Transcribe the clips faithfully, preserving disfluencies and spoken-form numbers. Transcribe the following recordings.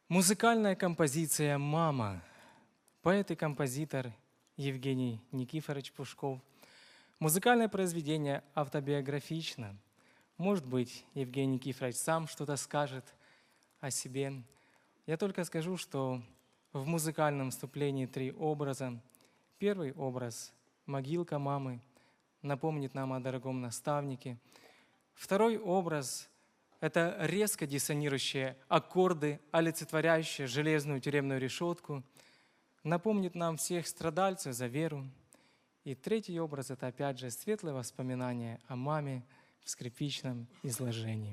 Музыкальная композиция «Мама». Поэт и композитор Евгений Никифорович Пушков. Музыкальное произведение автобиографично. Может быть, Евгений Никифорович сам что-то скажет о себе. Я только скажу, что в музыкальном вступлении три образа. Первый образ — могилка мамы, напомнит нам о дорогом наставнике. Второй образ — это резко диссонирующие аккорды, олицетворяющие железную тюремную решетку, напомнит нам всех страдальцев за веру. И третий образ — это опять же светлое воспоминание о маме в скрипичном изложении.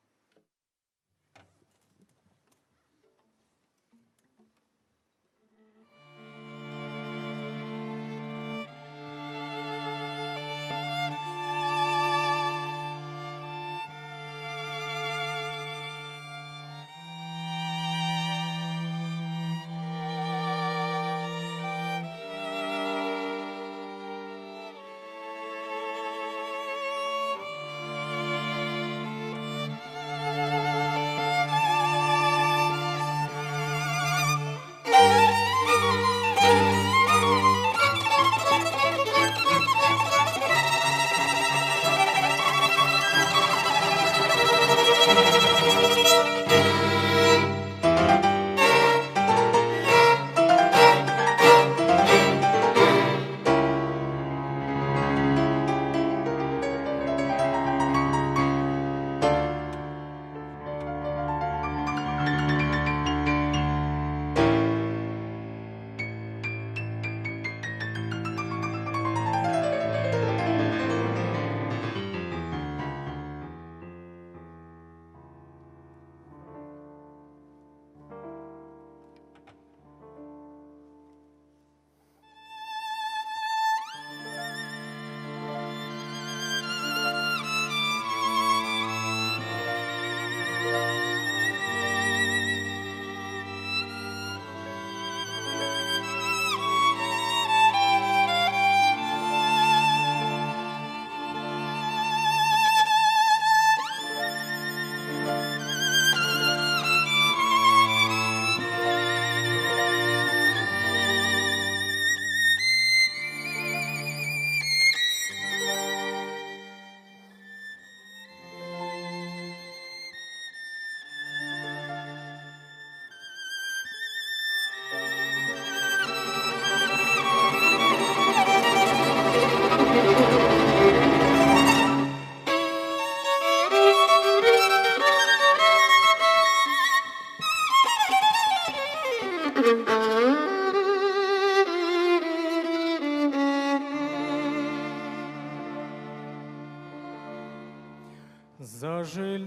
За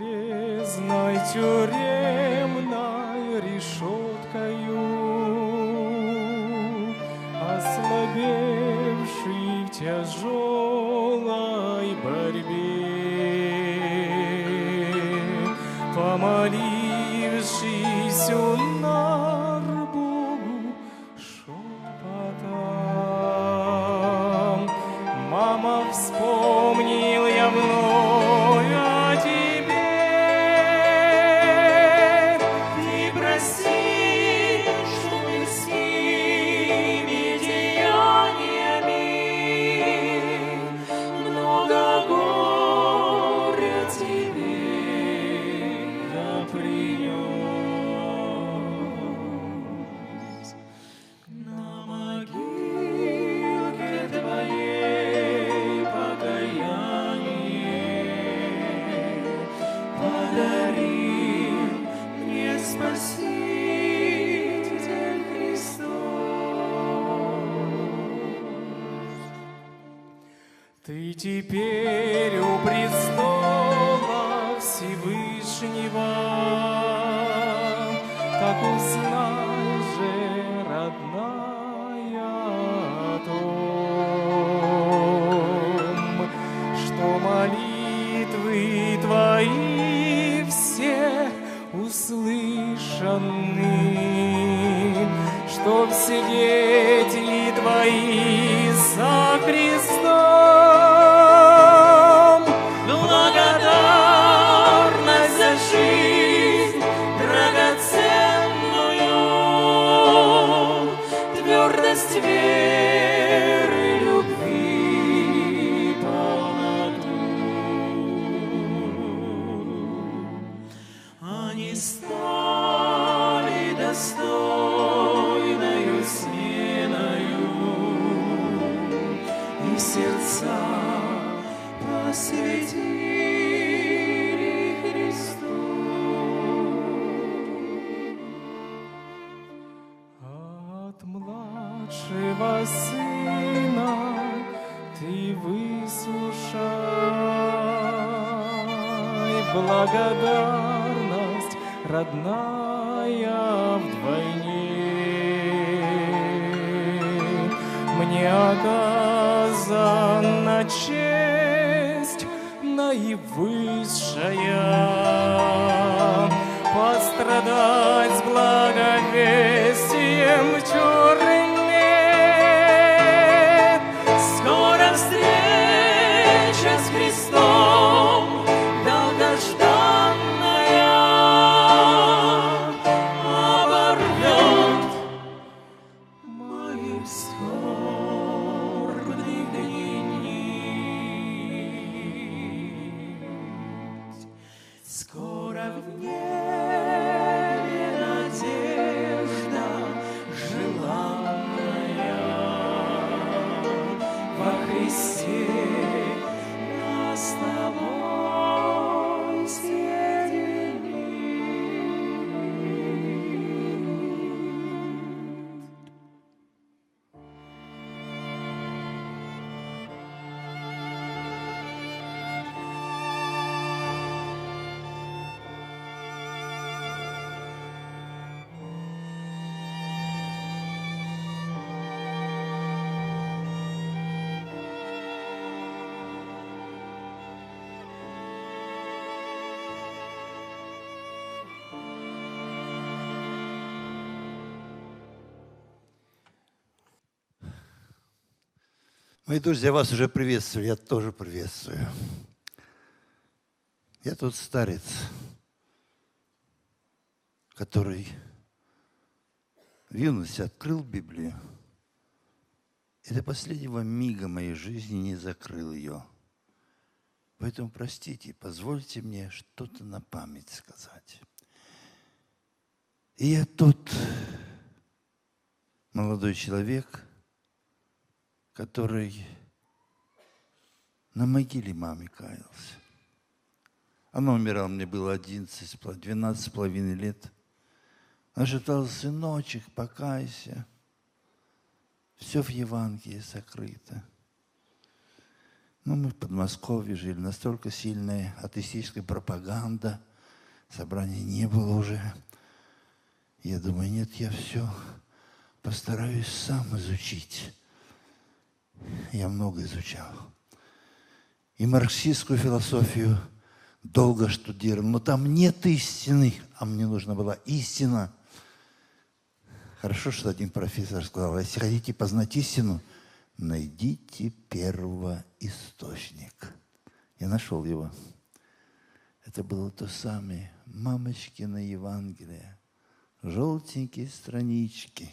железной тюремной решеткою, ослабевший в тяжелой борьбе, помолившись у нар Богу шепотом, мама, вспомнил я вновь о тебе. Ты прости, что близкими деяниями много горя тебе я принес. На могилке твоей покаяние подарил мне Спаситель Христос. Ты теперь у престола Всевышнего, так узнай же, родная, о том, что молитвы твои все услышаны, что все дети твои со Христом. Благодарность за жизнь драгоценную веры, любви полноту. Они стали достойною сменою, и сердца посвятили Христу. От младшего сына ты выслушай благодарность родная вдвойне. Мне оказана честь наивысшая пострадать с благовестием в тюрьме. Скоро встреча с Христом долгожданная оборвет моих скорбных дней нить. Скоро в небе надежда желанная во Христе нас с тобой соединит. Мои друзья, вас уже приветствовали, я тоже приветствую. Я тот старец, который в юности открыл Библию и до последнего мига моей жизни не закрыл ее. Поэтому, простите, позвольте мне что-то на память сказать. И я тот молодой человек, который на могиле мамы каялся. Она умирала, мне было одиннадцать, двенадцать с половиной лет. Она шептала: сыночек, покайся. Все в Евангелии сокрыто. Но мы в Подмосковье жили, настолько сильная атеистическая пропаганда, собрания не было уже. Я думаю, нет, я все постараюсь сам изучить. Я много изучал. И марксистскую философию долго штудировал. Но там нет истины, а мне нужна была истина. Хорошо, что один профессор сказал: если хотите познать истину, найдите первоисточник. Я нашел его. Это было то самое мамочкино Евангелие. Желтенькие странички,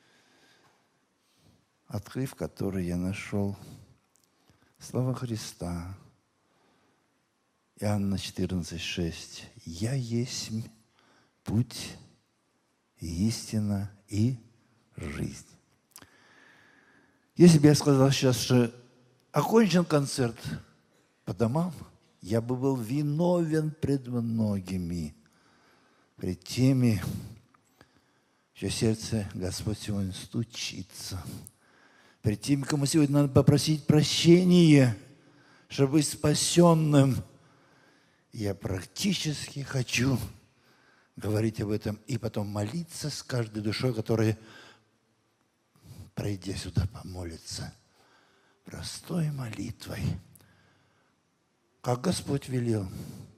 открыв которые я нашел слова Христа. Иоанна четырнадцать шесть. «Я есть путь, истина и жизнь». Если бы я сказал сейчас, что окончен концерт по домам, я бы был виновен пред многими, пред теми, чье сердце Господь сегодня стучится, перед теми, кому сегодня надо попросить прощения, чтобы быть спасенным. Я практически хочу говорить об этом и потом молиться с каждой душой, которая, пройдя сюда, помолится простой молитвой, как Господь велел.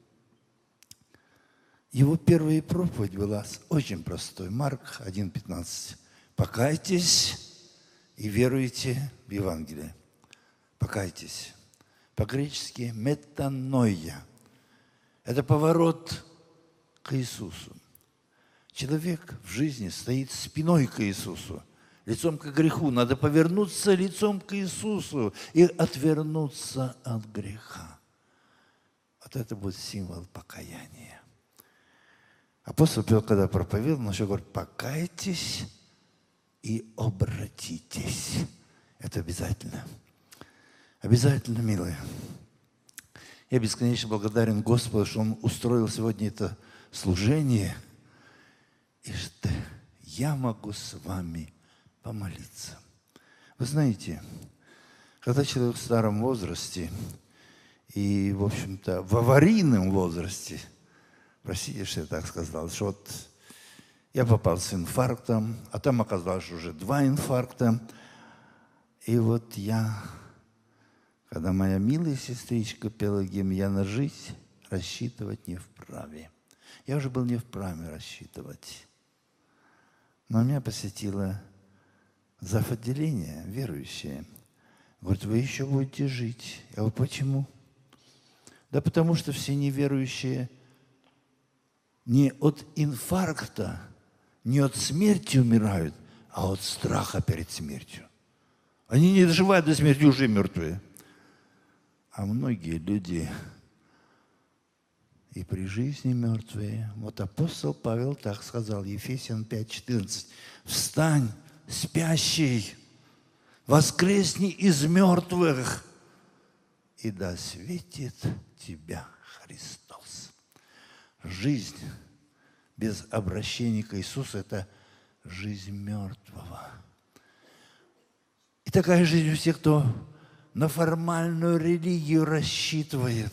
Его первая проповедь была очень простой. Марк один пятнадцать. «Покайтесь и веруйте в Евангелие». Покайтесь. По-гречески «метаноия». Это поворот к Иисусу. Человек в жизни стоит спиной к Иисусу. лицом к греху. Надо повернуться лицом к Иисусу и отвернуться от греха. Вот это будет символ покаяния. Апостол Петр, когда проповедовал, он еще говорит: покайтесь и обратитесь. Это обязательно. Обязательно, милые. Я бесконечно благодарен Господу, что Он устроил сегодня это служение, и что я могу с вами помолиться. Вы знаете, когда человек в старом возрасте и, в общем-то, в аварийном возрасте, простите, что я так сказал, что вот я попал с инфарктом, а там оказалось, что уже два инфаркта. И вот я, когда моя милая сестричка пела гимн «Я на жизнь рассчитывать не вправе». Я уже был не вправе рассчитывать. Но меня посетила зав. Отделения, верующая. Говорит: вы еще будете жить. Я говорю: почему? Да потому что все неверующие не от инфаркта, не от смерти умирают, а от страха перед смертью. Они не доживают до смерти, уже мертвые. А многие люди и при жизни мертвые. Вот апостол Павел так сказал, Ефесян пять четырнадцать. Встань, спящий, воскресни из мертвых, и да светит тебя Христос. Жизнь без обращения к Иисусу – это жизнь мертвого. И такая жизнь у всех, кто на формальную религию рассчитывает.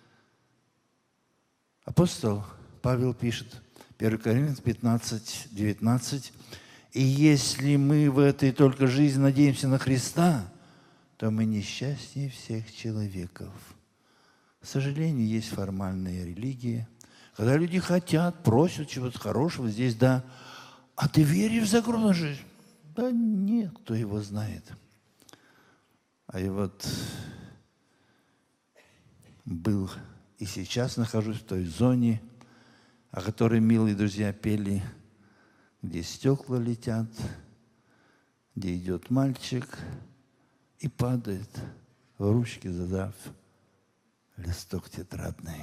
Апостол Павел пишет, первое Коринфянам пятнадцать девятнадцать, «И если мы в этой только жизни надеемся на Христа, то мы несчастнее всех человеков». К сожалению, есть формальные религии, когда люди хотят, просят чего-то хорошего, здесь да, а ты веришь в загробную жизнь? Да нет, кто его знает. А я вот был и сейчас нахожусь в той зоне, о которой милые друзья пели, где стекла летят, где идет мальчик и падает в ручки, задав листок тетрадный.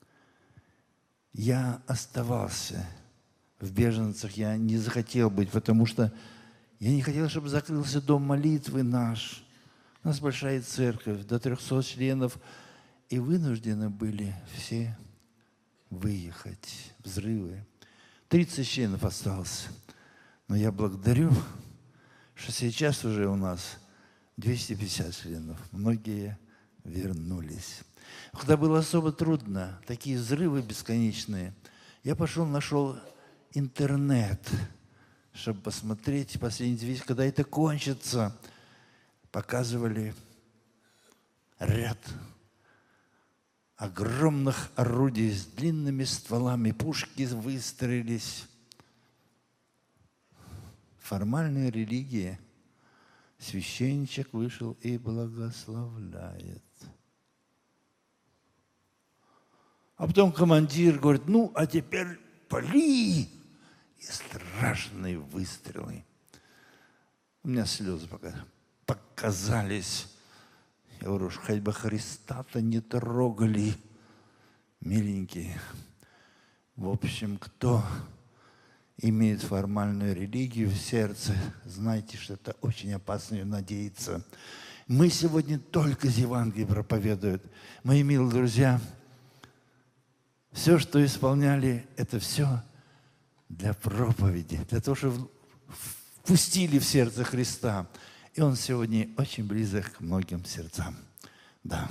Я оставался в беженцах, я не захотел быть, потому что я не хотел, чтобы закрылся дом молитвы наш. У нас большая церковь, до трехсот членов, и вынуждены были все выехать. Взрывы. тридцать членов осталось. Но я благодарю, что сейчас уже у нас двести пятьдесят членов. Многие вернулись. Когда было особо трудно, такие взрывы бесконечные, я пошел, нашел интернет, чтобы посмотреть последние вещи, когда это кончится. Показывали ряд огромных орудий с длинными стволами, пушки выстроились. Формальная религия. Священничек вышел и благословляет. А потом командир говорит: ну, а теперь пали! И страшные выстрелы. У меня слезы пока показались. Я говорю: хоть бы Христа-то не трогали, миленькие. В общем, кто имеет формальную религию в сердце, знайте, что это очень опасно надеяться. Мы сегодня только из Евангелия проповедуют. Мои милые друзья, все, что исполняли, это все для проповеди, для того, чтобы впустили в сердце Христа. И Он сегодня очень близок к многим сердцам. Да.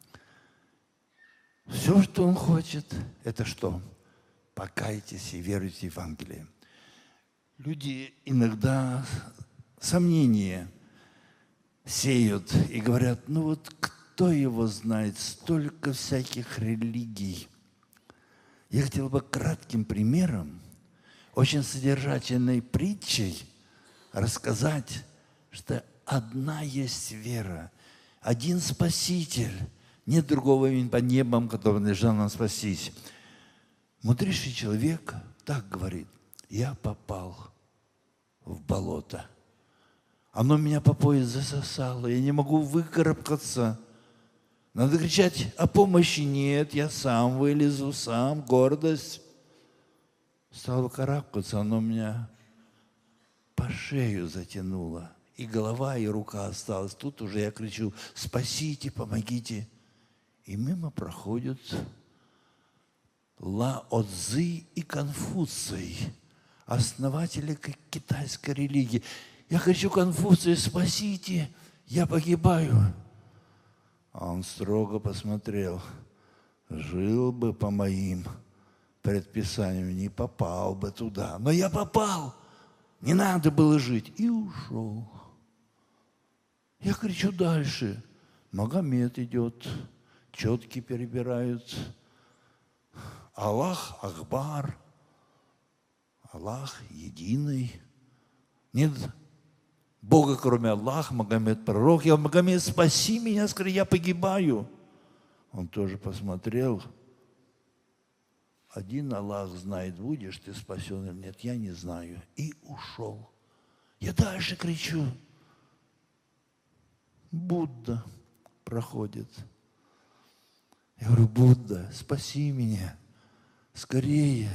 Все, что Он хочет, это что? Покайтесь и веруйте в Евангелие. Люди иногда сомнения сеют и говорят: ну вот кто его знает, столько всяких религий. Я хотел бы кратким примером, очень содержательной притчей рассказать, что одна есть вера, один Спаситель, нет другого имени под небом, который надлежал нам спастись. Мудрейший человек так говорит: я попал в болото. Оно меня по пояс засосало, я не могу выкарабкаться. Надо кричать о помощи. Нет, я сам вылезу, сам, гордость. Стал карабкаться, оно меня по шею затянуло. И голова, и рука осталась. Тут уже я кричу: спасите, помогите. И мимо проходят Лао Цзы и Конфуций, основатели китайской религии. Я кричу: Конфуций, спасите, я погибаю. А он строго посмотрел: жил бы по моим предписаниям, не попал бы туда. Но я попал, не надо было жить. И ушел. Я кричу дальше. Магомед идет, четки перебирают. Аллах Акбар, Аллах единый. Нет Бога, кроме Аллаха. Магомед пророк. Я: Магомед, спаси меня, скорее, я погибаю. Он тоже посмотрел. Один Аллах знает, будешь ты спасен или нет, я не знаю. И ушел. Я дальше кричу. Будда проходит. Я говорю: Будда, спаси меня, скорее.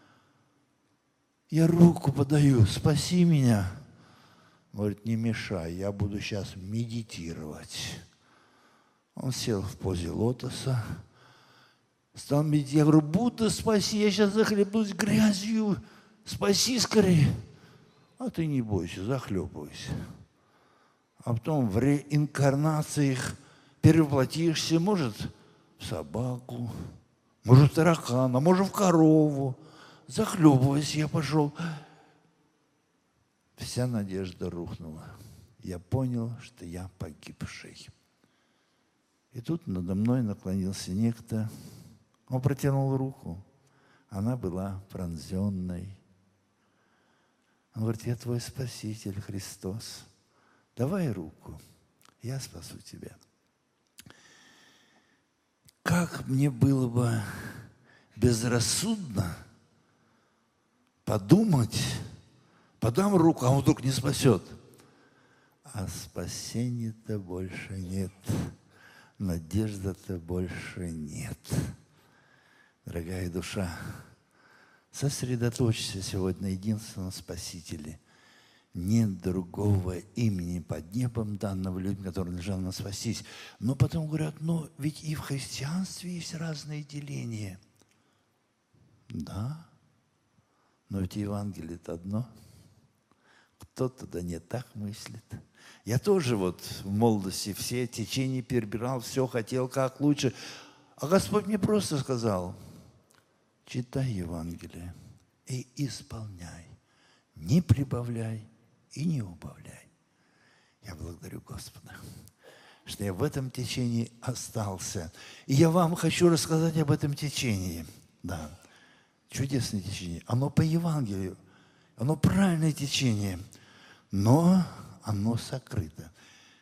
Я руку подаю, спаси меня. Говорит: не мешай, я буду сейчас медитировать. Он сел в позе лотоса, стал медитировать. Я говорю: Будда, спаси, я сейчас захлебнусь грязью, спаси скорее. А ты не бойся, захлебывайся. А потом в реинкарнациях перевоплотишься, может, в собаку, может, в таракана, может, в корову. Захлебываясь, я пошел. Вся надежда рухнула. Я понял, что я погибший. И тут надо мной наклонился некто. Он протянул руку. Она была пронзенной. Он говорит: я твой Спаситель, Христос. Давай руку, я спасу тебя. Как мне было бы безрассудно подумать, подам руку, а он вдруг не спасет. А спасения-то больше нет, надежды-то больше нет. Дорогая душа, сосредоточься сегодня на единственном Спасителе. Нет другого имени под небом, данного людям, которые лежат на спастись. Но потом говорят: ну ведь и в христианстве есть разные деления. Да, но ведь Евангелие-то одно. Кто-то да не так мыслит. Я тоже вот в молодости все течения перебирал, все хотел как лучше. А Господь мне просто сказал: читай Евангелие и исполняй, не прибавляй и не убавляй. Я благодарю Господа, что я в этом течении остался. И я вам хочу рассказать об этом течении. Да, чудесное течение. Оно по Евангелию, оно правильное течение, но оно сокрыто.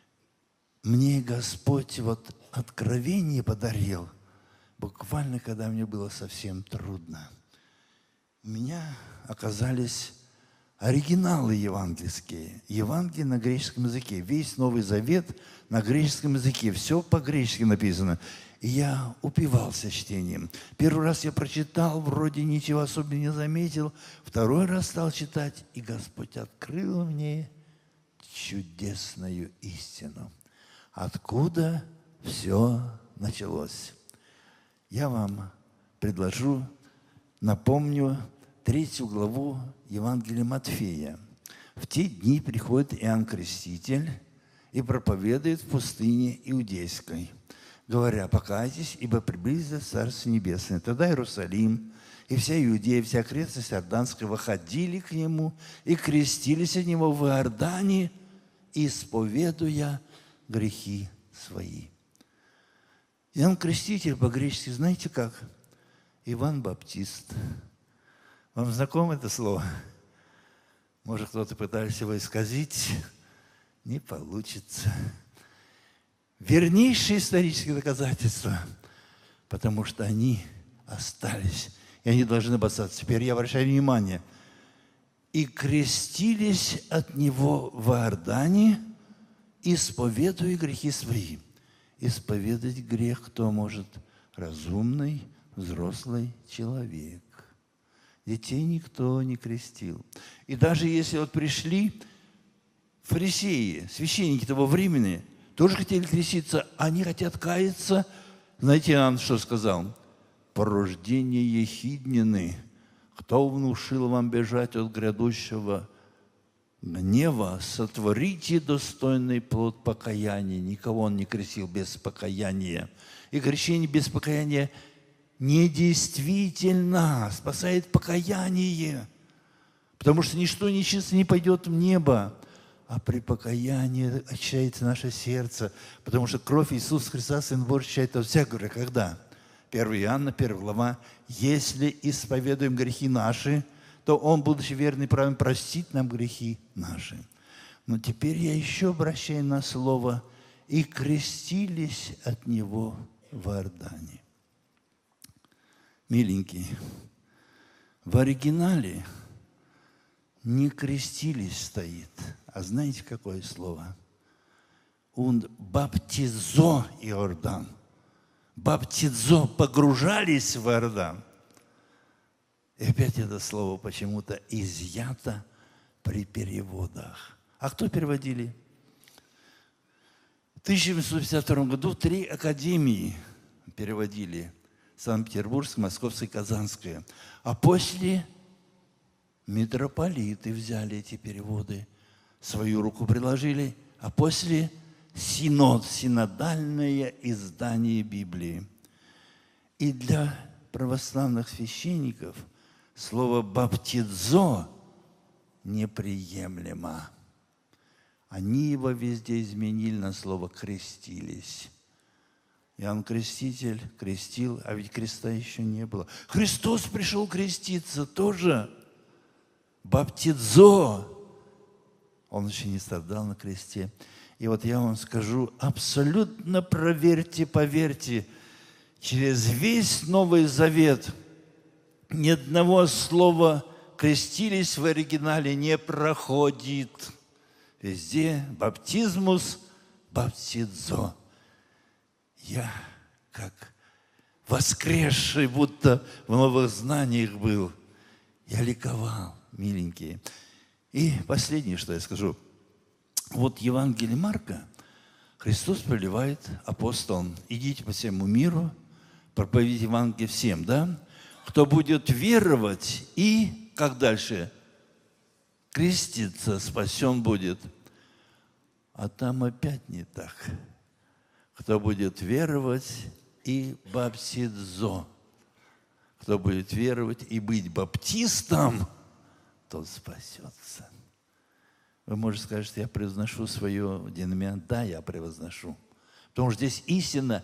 Мне Господь вот откровение подарил, буквально, когда мне было совсем трудно. У меня оказались оригиналы евангельские. Евангелие на греческом языке. Весь Новый Завет на греческом языке. Все по-гречески написано. И я упивался чтением. Первый раз я прочитал, вроде ничего особенного не заметил. Второй раз стал читать, и Господь открыл мне чудесную истину. Откуда все началось? Я вам предложу, напомню, третью главу Евангелия Матфея. В те дни приходит Иоанн Креститель и проповедует в пустыне Иудейской, говоря: покайтесь, ибо приблизилось Царство Небесное. Тогда Иерусалим и вся Иудея, вся окрестность Иорданская выходили к Нему и крестились от Него в Иордане, исповедуя грехи свои. Иоанн Креститель по-гречески, знаете как? Иван Баптист. Вам знакомо это слово? Может, кто-то пытается его исказить? Не получится. Вернейшие исторические доказательства, потому что они остались, и они должны бросаться. Теперь я обращаю внимание. и крестились от него в Иордане, исповедуя грехи свои. Исповедать грех кто может? Разумный, взрослый человек. Детей никто не крестил. И даже если вот пришли фарисеи, священники того времени, тоже хотели креститься, они хотят каяться. Знаете, Иоанн что сказал? Порождение ехиднины. Кто внушил вам бежать от грядущего гнева? Сотворите достойный плод покаяния. Никого он не крестил без покаяния. И крещение без покаяния недействительно. Спасает покаяние. Потому что ничто нечисто не пойдет в небо. А при покаянии очищается наше сердце. Потому что кровь Иисуса Христа, Сын Божий, очищает от всякого греха. Когда? первое Иоанна, первая глава. Если исповедуем грехи наши, то Он, будучи верный и правым, простит нам грехи наши. Но теперь я еще обращаю на слово «и крестились от Него в Иордане». Миленькие, в оригинале не крестились стоит, а знаете, какое слово? «Un baptizo Иордан». Баптизо, погружались в Иордан. И опять это слово почему-то изъято при переводах. А кто переводили? В тысяча восемьсот пятьдесят втором году три академии переводили. Санкт-Петербургская, Московская, Казанская. А после митрополиты взяли эти переводы, свою руку приложили, а после синод, синодальное издание Библии. И для православных священников слово «баптизо» неприемлемо. Они его везде изменили на слово «крестились». Иоанн Креститель крестил, а ведь креста еще не было. Христос пришел креститься тоже. Баптизо. Он еще не страдал на кресте. И вот я вам скажу, абсолютно проверьте, поверьте, через весь Новый Завет ни одного слова «крестились» в оригинале не проходит. Везде баптизмус, баптизо. Я как воскресший, будто в новых знаниях был. Я ликовал, миленькие. И последнее, что я скажу. Вот Евангелие Марка Христос повелевает апостолам: идите по всему миру, проповедуйте Евангелие всем, да? Кто будет веровать и, как дальше, креститься, спасен будет. А там опять не так. Кто будет веровать и баптизо. Кто будет веровать и быть баптистом, тот спасется. Вы можете сказать, что я превозношу свое деноминацию. Да, я превозношу. Потому что здесь истина,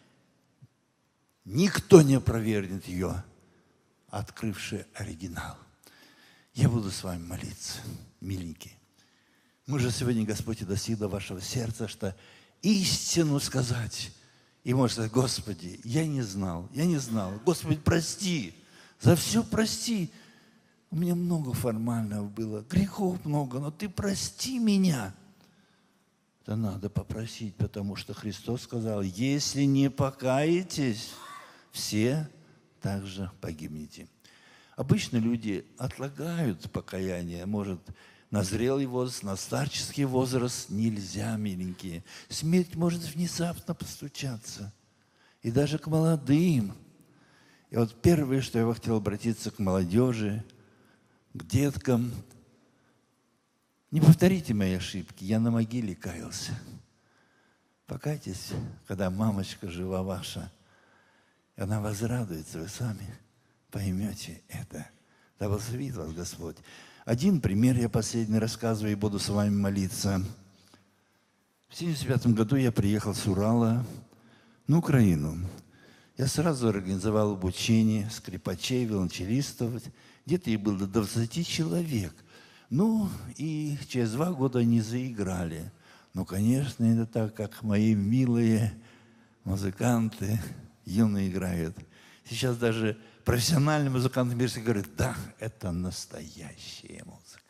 никто не опровергнет ее, открывший оригинал. Я буду с вами молиться, миленькие. Мы же сегодня, Господь, и достиг до вашего сердца, что истину сказать. И можно сказать: Господи, я не знал, я не знал. Господи, прости, за все прости. У меня много формального было, грехов много, но Ты прости меня. Это надо попросить, потому что Христос сказал: если не покаетесь, все также погибнете. Обычно люди отлагают покаяние, может, на зрелый возраст, на старческий возраст нельзя, миленькие. Смерть может внезапно постучаться. И даже к молодым. И вот первое, что я хотел обратиться к молодежи, к деткам. Не повторите мои ошибки, я на могиле каялся. Покайтесь, когда мамочка жива ваша, и она возрадуется, вы сами поймете это. Да благословит вас Господь. Один пример я последний рассказываю и буду с вами молиться. В семьдесят пятом году я приехал с Урала на Украину. Я сразу организовал обучение скрипачей, виолончелистов. Где-то их было до двадцати человек. Ну, и через два года они заиграли. Ну, конечно, это так, как мои милые музыканты юные играют. Сейчас даже профессиональные музыканты мира говорят: да, это настоящая музыка.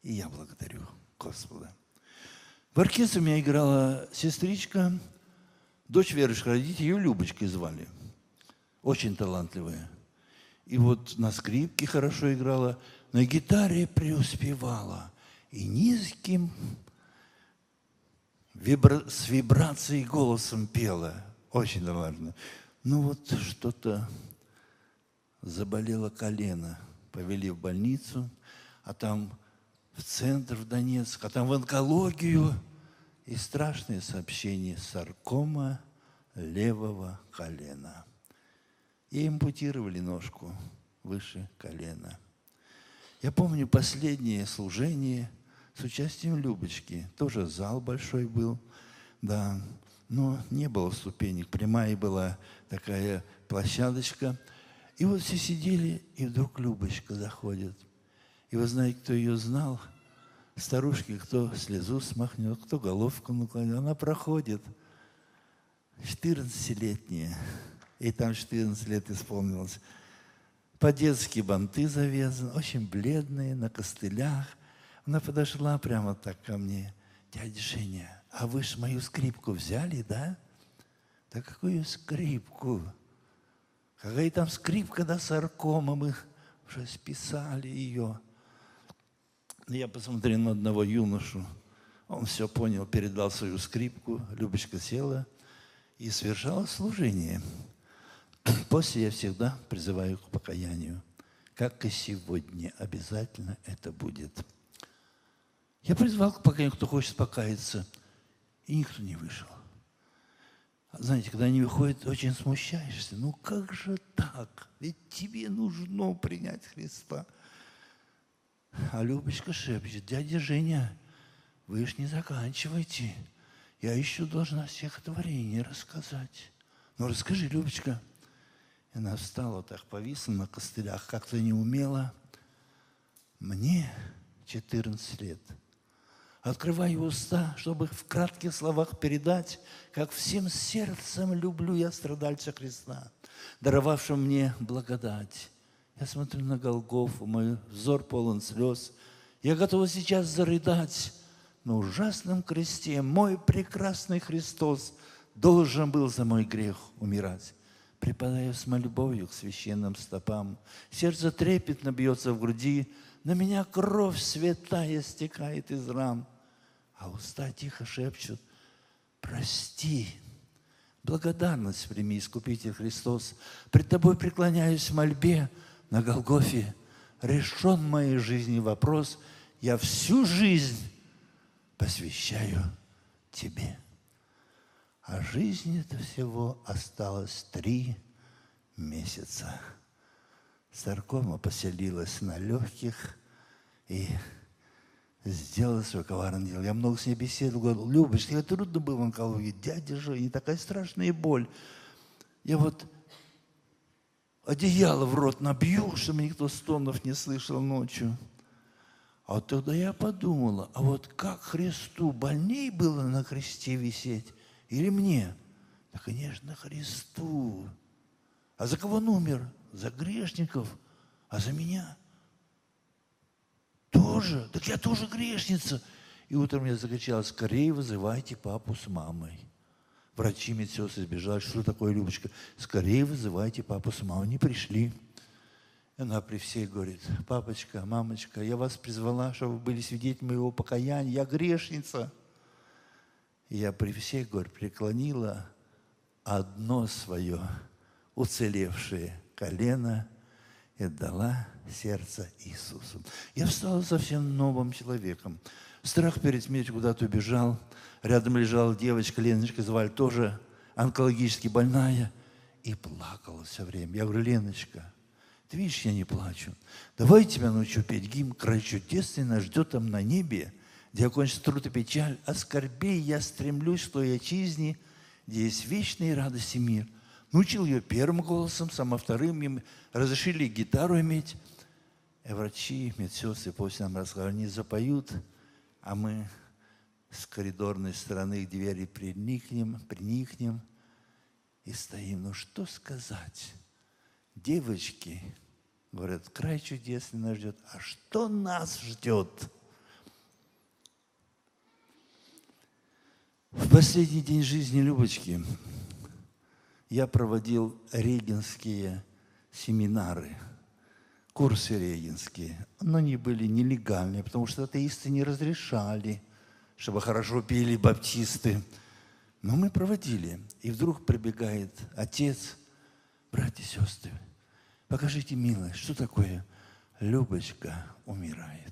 И я благодарю Господа. В оркестре у меня играла сестричка, дочь верующих родителей, ее Любочкой звали. Очень талантливая. И вот на скрипке хорошо играла, на гитаре преуспевала. И низким вибра... с вибрацией голосом пела. Очень талантливо. Ну вот что-то заболело колено. Повели в больницу, а там в центр, в Донецк, а там в онкологию. И страшное сообщение: саркома левого колена. И ампутировали ножку выше колена. Я помню последнее служение с участием Любочки. Тоже зал большой был, да, но не было ступенек. Прямая была такая площадочка. И вот все сидели, и вдруг Любочка заходит. И вы знаете, кто ее знал? Старушки, кто слезу смахнет, кто головку наклонит. Она проходит, четырнадцатилетняя. И там четырнадцать лет исполнилось. По-детски банты завязаны, очень бледные, на костылях. Она подошла прямо так ко мне. Дядя Женя, а вы ж мою скрипку взяли, да? Да какую скрипку? Какая там скрипка, да, саркома, мы уже списали ее. Я посмотрел на одного юношу, он все понял, передал свою скрипку, Любочка села и совершала служение. После я всегда призываю к покаянию, как и сегодня, обязательно это будет. Я призвал к покаянию, кто хочет покаяться, и никто не вышел. Знаете, когда они выходят, очень смущаешься. Ну как же так? Ведь тебе нужно принять Христа. А Любочка шепчет: дядя Женя, вы ж не заканчивайте. Я еще должна стихотворение рассказать. Ну расскажи, Любочка. И она встала, так повисла на костылях, как-то не умела. Мне четырнадцать лет. Открываю уста, чтобы в кратких словах передать, как всем сердцем люблю я страдальца Христа, даровавшего мне благодать. Я смотрю на Голгофу, мой взор полон слез. Я готова сейчас зарыдать. На ужасном кресте мой прекрасный Христос должен был за мой грех умирать. Припадаю с мольбою к священным стопам. Сердце трепетно бьется в груди. На меня кровь святая стекает из ран. А уста тихо шепчут: прости. Благодарность прими, Искупитель Христос. Пред Тобой преклоняюсь в мольбе. На Голгофе решен в моей жизни вопрос. Я всю жизнь посвящаю Тебе. А жизни-то всего осталось три месяца. Саркома поселилась на легких и сделала свое коварное дело. Я много с ней беседовал, говорил: Любочка, тебе трудно было в онкологии? Дядя Женя, такая страшная боль. Я вот одеяло в рот набью, чтобы никто стонов не слышал ночью. А вот тогда я подумала, а вот как Христу больней было на кресте висеть или мне? Да, конечно, Христу. А за кого он умер? За грешников. А за меня? Тоже. Так я тоже грешница. И утром я закричала: скорее вызывайте папу с мамой. Врачи, медсестры сбежали. Что такое, Любочка? Скорее вызывайте папу с мамой. Они пришли. И она при всей говорит: папочка, мамочка, я вас призвала, чтобы вы были свидетелями моего покаяния. Я грешница. И я при всей, говорю, преклонила одно свое уцелевшее колено и отдала сердце Иисусу. Я встала совсем новым человеком. Страх перед смертью куда-то убежал. Рядом лежала девочка, Леночка звали, тоже онкологически больная. И плакала все время. Я говорю: Леночка, ты видишь, я не плачу. Давай я тебя научу петь гимн «Край чудесный нас ждет там на небе, где окончится труд и печаль, а скорбей я стремлюсь к той отчизне, где есть вечная радость и мир». Научил ее первым голосом, сама вторым. Им разрешили гитару иметь. И врачи, медсестры после нам рассказали, они запоют, а мы с коридорной стороны к двери приникнем, приникнем и стоим. Ну что сказать? Девочки, говорят, край чудесный нас ждет. А что нас ждет? последний день жизни Любочки я проводил регенские семинары, курсы регенские. Но они были нелегальные, потому что атеисты не разрешали, чтобы хорошо пели баптисты. Но мы проводили. И вдруг прибегает отец: братья и сестры, покажите милость, что такое Любочка умирает.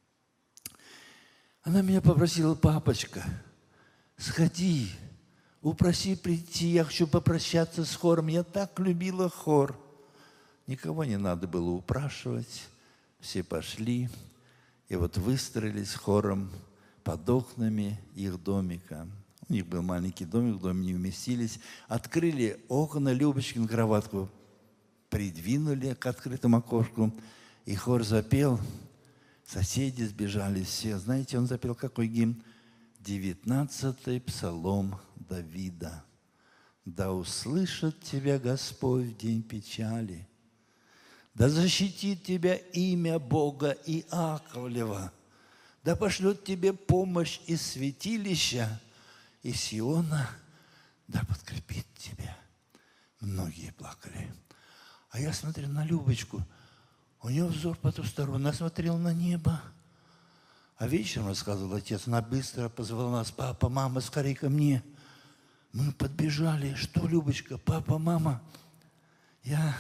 Она меня попросила: папочка, сходи, упроси прийти, я хочу попрощаться с хором. Я так любила хор. Никого не надо было упрашивать. Все пошли, и вот выстроились хором под окнами их домика. У них был маленький домик, в доме не вместились. Открыли окна, Любочкину кроватку придвинули к открытому окошку, и хор запел. Соседи сбежали все. Знаете, он запел какой гимн? Девятнадцатый псалом Давида. «Да услышит тебя Господь в день печали, да защитит тебя имя Бога Иаковлева, да пошлет тебе помощь из святилища, и Сиона, да подкрепит тебя». Многие плакали. А я смотрел на Любочку. У нее взор потусторонний. Она смотрела на небо. А вечером, рассказывал отец, она быстро позвала нас: папа, мама, скорее ко мне. Мы подбежали. Что, Любочка, папа, мама? Я,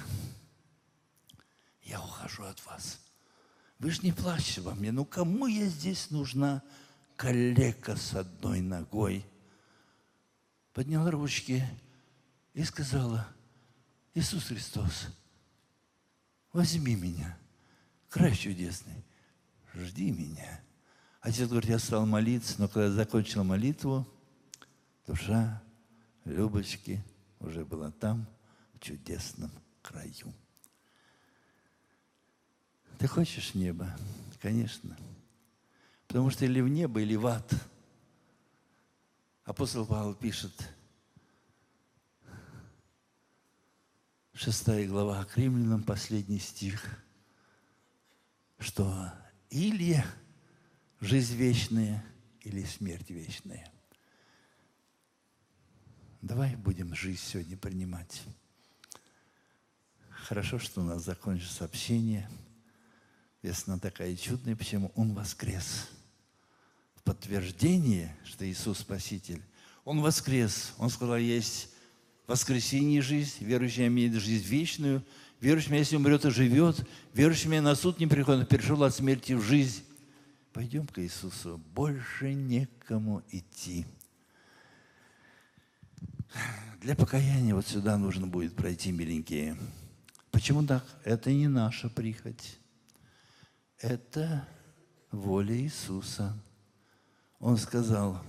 я ухожу от вас. Вы же не плачьте во мне. Ну, кому я здесь нужна? Калека с одной ногой. Подняла ручки и сказала: Иисус Христос, возьми меня, край чудесный, жди меня. Отец говорит: я стал молиться, но когда я закончил молитву, душа Любочки уже была там, в чудесном краю. Ты хочешь небо? Конечно. Потому что или в небо, или в ад. Апостол Павел пишет, шестая глава к Римлянам, последний стих, что или жизнь вечная, или смерть вечная. Давай будем жизнь сегодня принимать. Хорошо, что у нас закончится общение. Весна такая чудная, почему Он воскрес. В подтверждение, что Иисус Спаситель, Он воскрес. Он сказал: есть воскресение и жизнь, верующий имеет жизнь вечную, верующий, если умрет и живет, верующий на суд не приходит, перешел от смерти в жизнь. Пойдем к Иисусу, больше некому идти. Для покаяния вот сюда нужно будет пройти, миленькие. Почему так? Это не наша прихоть. Это воля Иисуса. Он сказал: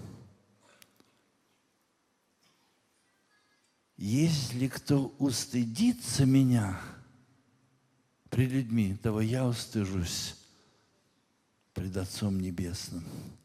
если кто устыдится меня пред людьми, того я устыжусь пред Отцом Небесным.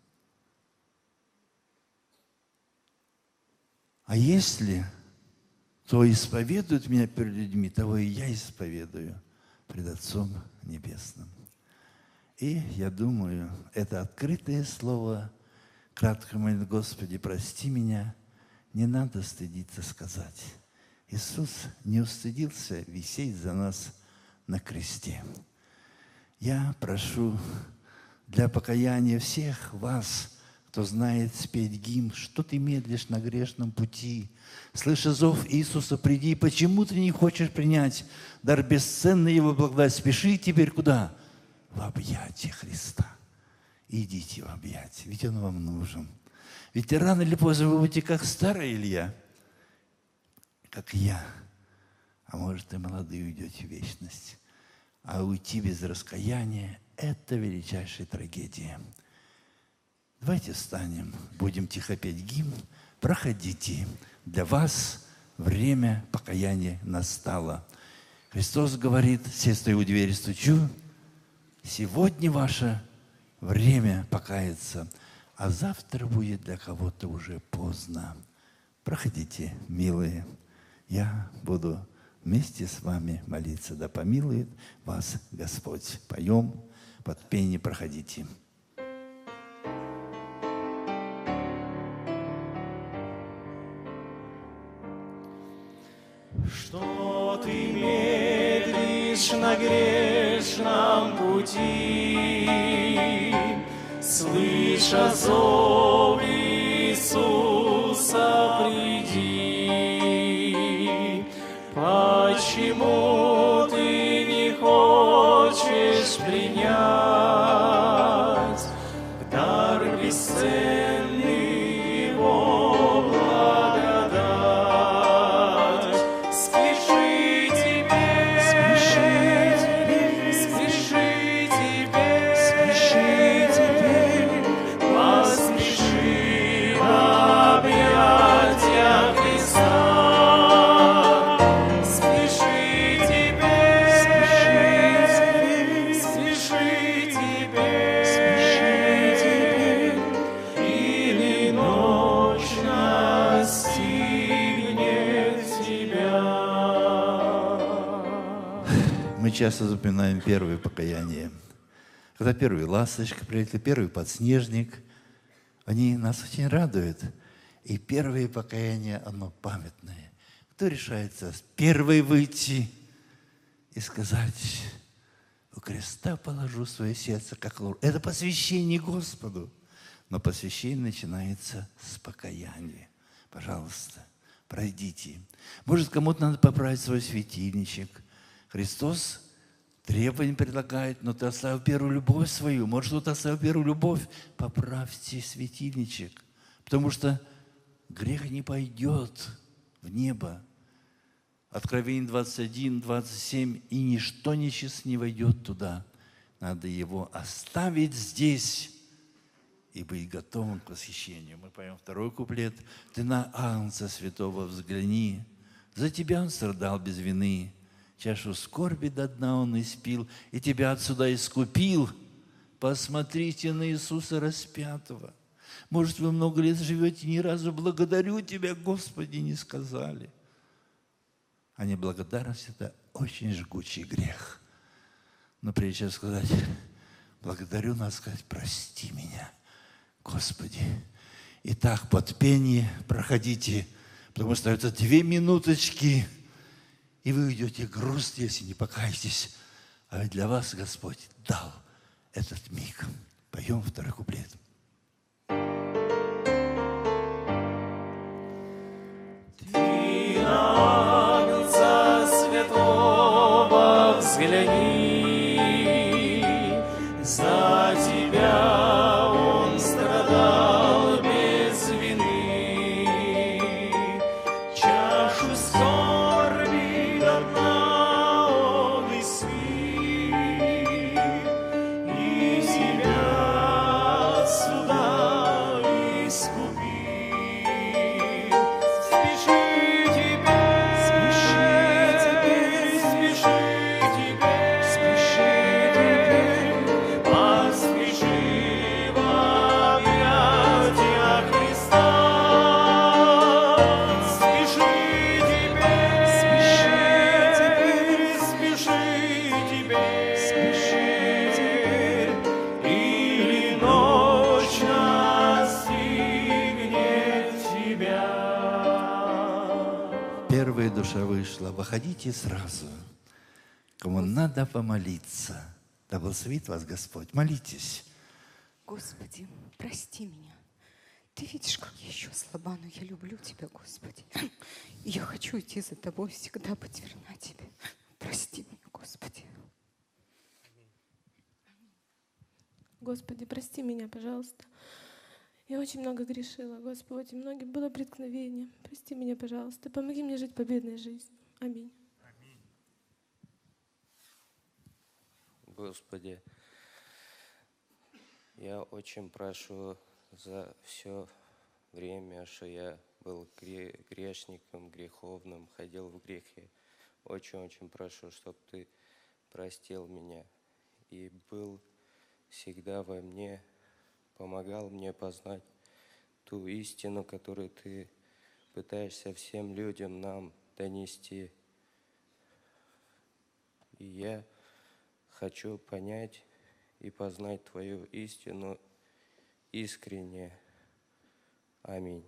А если кто исповедует меня перед людьми, того и я исповедую пред Отцом Небесным. И я думаю, это открытое слово, кратко молит: Господи, прости меня, не надо стыдиться сказать. Иисус не устыдился висеть за нас на кресте. Я прошу для покаяния всех вас, кто знает спеть гимн, что ты медлишь на грешном пути. Слыша зов Иисуса, приди, почему ты не хочешь принять дар бесценный Его благодать? Спеши теперь куда? В объятия Христа. Идите в объятия, ведь Он вам нужен. Ведь рано или поздно вы будете как старый Илья, как я. А может, и молодые уйдете в вечность. А уйти без раскаяния – это величайшая трагедия. Давайте встанем, будем тихо петь гимн. Проходите. Для вас время покаяния настало. Христос говорит: «Се стою у двери, стучу». Сегодня ваше время покаяться, а завтра будет для кого-то уже поздно. Проходите, милые. Я буду вместе с вами молиться. Да помилует вас Господь. Поем под пение, проходите. пути, слыша зов Иисуса, приди. Почему ты не хочешь принять в дар бесценный Его благодать? Спеши теперь, спеши теперь, спеши теперь, спеши теперь, поспеши в объятия Христа. Мы часто запоминаем первое покаяние. Когда первый ласточка прилетел, первый подснежник, они нас очень радуют. И первое покаяние, оно памятное. Кто решается первый выйти и сказать: у креста положу свое сердце, как лур. Это посвящение Господу. Но посвящение начинается с покаяния. Пожалуйста, пройдите. Может, кому-то надо поправить свой светильничек. Христос требования предлагает, но ты оставил первую любовь свою. Может, кто-то оставил первую любовь. Поправьте светильничек. Потому что грех не пойдет в небо. Откровение двадцать один, двадцать семь. И ничто нечист не войдет туда. Надо его оставить здесь и быть готовым к восхищению. Мы поем второй куплет. Ты на Агнца Святого взгляни. За тебя он страдал без вины. Чашу скорби до дна он испил, и тебя отсюда искупил. Посмотрите на Иисуса распятого. Может, вы много лет живете, ни разу благодарю тебя, Господи, не сказали. А неблагодарность – это очень жгучий грех. Но прежде чем сказать благодарю, надо сказать прости меня, Господи. Итак, под пение проходите, потому что остается две минуточки, и вы уйдете грустно, если не покаетесь. А ведь для вас Господь дал этот миг. Поем второй куплет. Ты на Агнца Святого взгляни, за тебя он страдал без вины. Чашу скорби до дна он испил, и тебя отсюда искупил. Спеши теперь, спеши теперь, спеши теперь, спеши теперь, поспеши в объятия Христа. Спеши теперь, спеши теперь, спеши теперь, спеши теперь, или ночь настигнет тебя. Первая душа вышла. Выходите сразу. Кому надо помолиться. Да благословит вас Господь. Молитесь. Господи, прости меня. Ты видишь, как я еще слаба, но я люблю Тебя, Господи. И я хочу идти за Тобой, всегда быть верна Тебе. Прости меня, Господи. Господи, прости меня, пожалуйста. Я очень много грешила, Господи, многим было преткновение. Прости меня, пожалуйста. Помоги мне жить победной жизнью. Аминь. Господи, я очень прошу за все время, что я был гре- грешником, греховным, ходил в грехе. Очень-очень прошу, чтобы Ты простил меня и был всегда во мне, помогал мне познать ту истину, которую Ты пытаешься всем людям нам донести. И я хочу понять и познать Твою истину искренне. Аминь.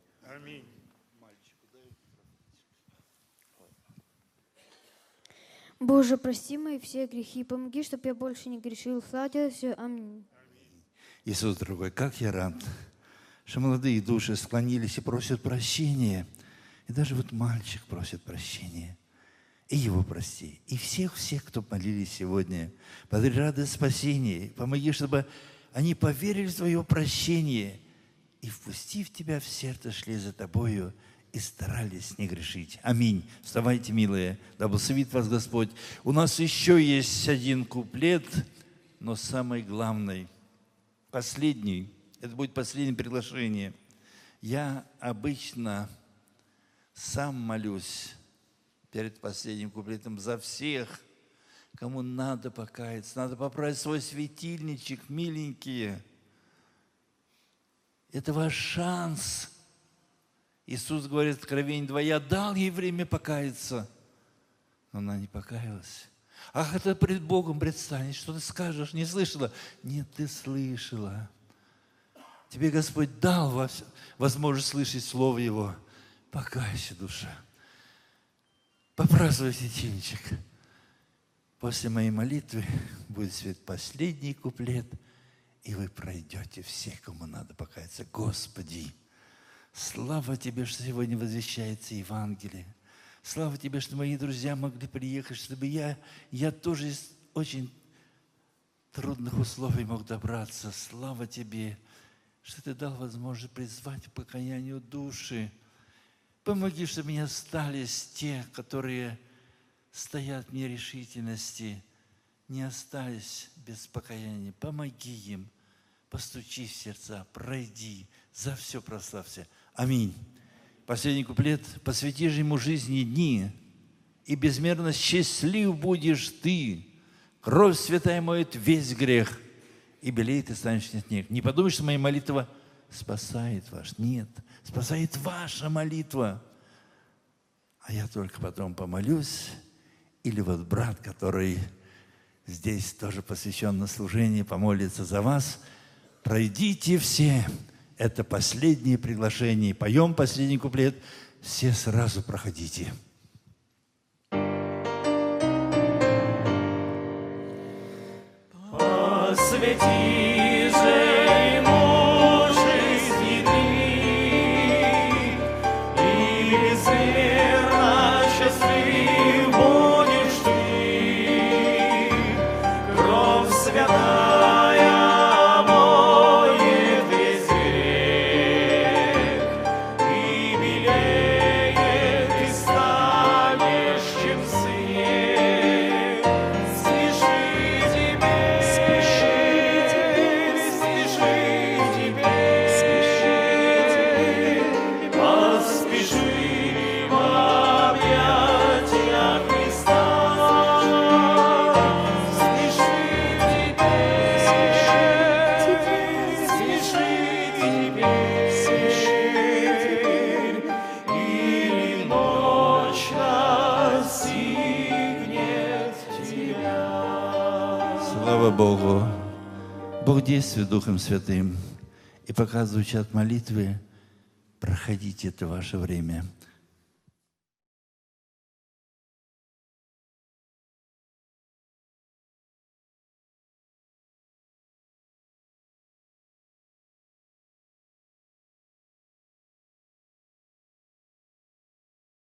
Боже, прости мои все грехи, помоги, чтобы я больше не грешил. Слава Тебе, все. Аминь. Иисус, дорогой, как я рад, что молодые души склонились и просят прощения. И даже вот мальчик просит прощения. И его прости. И всех-всех, кто молились сегодня, подари радость спасения. Помоги, чтобы они поверили в Твое прощение и, впустив Тебя в сердце, шли за Тобою и старались не грешить. Аминь. Вставайте, милые, да благословит вас Господь. У нас еще есть один куплет, но самый главный, последний, это будет последнее приглашение. Я обычно сам молюсь перед последним куплетом за всех, кому надо покаяться, надо поправить свой светильничек, миленькие. Это ваш шанс. Иисус говорит в Откровении два, я дал ей время покаяться, но она не покаялась. Ах, это пред Богом предстанет, что ты скажешь, не слышала? Нет, ты слышала. Тебе Господь дал возможность слышать Слово Его. Покайся, душа. Поправь светильничек. После моей молитвы будет свет последний куплет, и вы пройдете все, кому надо покаяться. Господи, слава Тебе, что сегодня возвещается Евангелие. Слава Тебе, что мои друзья могли приехать, чтобы я, я тоже из очень трудных условий мог добраться. Слава Тебе, что Ты дал возможность призвать к покаянию души. Помоги, чтобы не остались те, которые стоят в нерешительности, не остались без покаяния. Помоги им, постучи в сердца, пройди, за все прославься. Аминь. Последний куплет. Посвяти же ему жизни дни, и безмерно счастлив будешь ты. Кровь святая моет весь грех, и белеет ты станешь на снег. Не подумай, что моя молитва спасает ваш. Нет, спасает ваша молитва. А я только потом помолюсь. Или вот брат, который здесь тоже посвящен на служение, помолится за вас. Пройдите все. Это последнее приглашение. Поем последний куплет. Все сразу проходите. Посвяти же ему жизни дни, и безмерно счастлив будешь ты. Кровь святая моет весь грех, и белеет ты станешь, чем снег. Спеши тебе, Слава Богу! Бог действует Духом Святым. И пока звучат молитвы, проходите это ваше время.